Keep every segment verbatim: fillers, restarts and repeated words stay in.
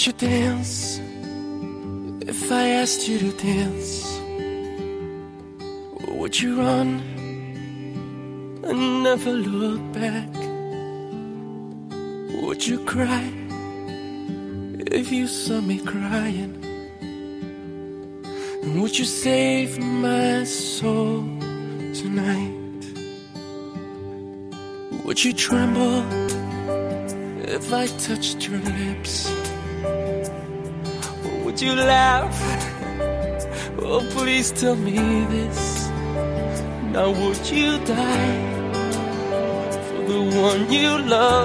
Would you dance if I asked you to dance? Or would you run and never look back? Would you cry if you saw me crying? And would you save my soul tonight? Would you tremble if I touched your lips? Or would you laugh? Oh, please tell me this. Now would you die for the one you love?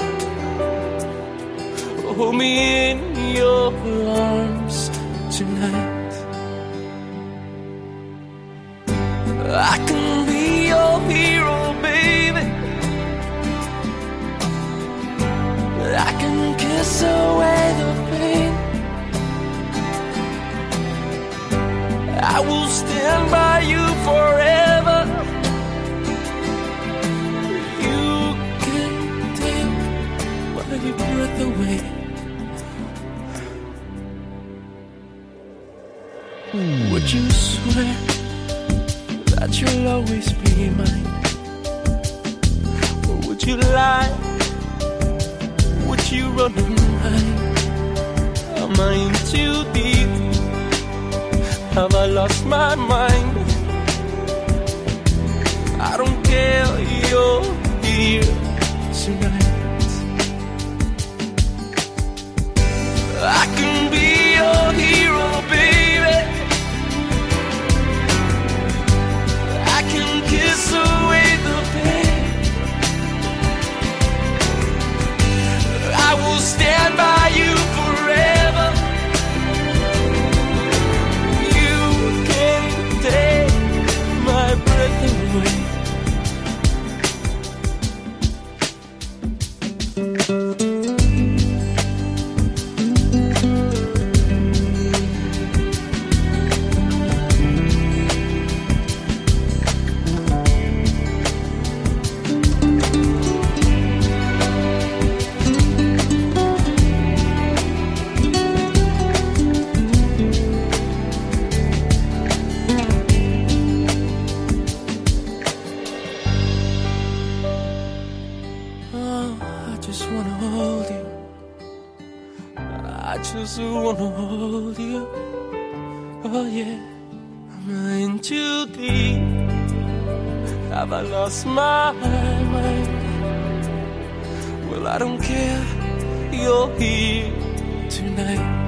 Hold me in your arms tonight. I can be your hero, baby. I can kiss away the pain. I will stand by you forever. You can take my breath away. Would you swear that you'll always be mine? Or would you lie? Would you run and hide? Am I in too deep? Have I lost my mind? I don't care, you're here tonight. I can be your hero, baby. I can kiss away the pain. I will stand by you forever. You can take my breath away. I just wanna hold you. Oh yeah, am I in too deep? Have I lost my mind? Well, I don't care, you're here tonight.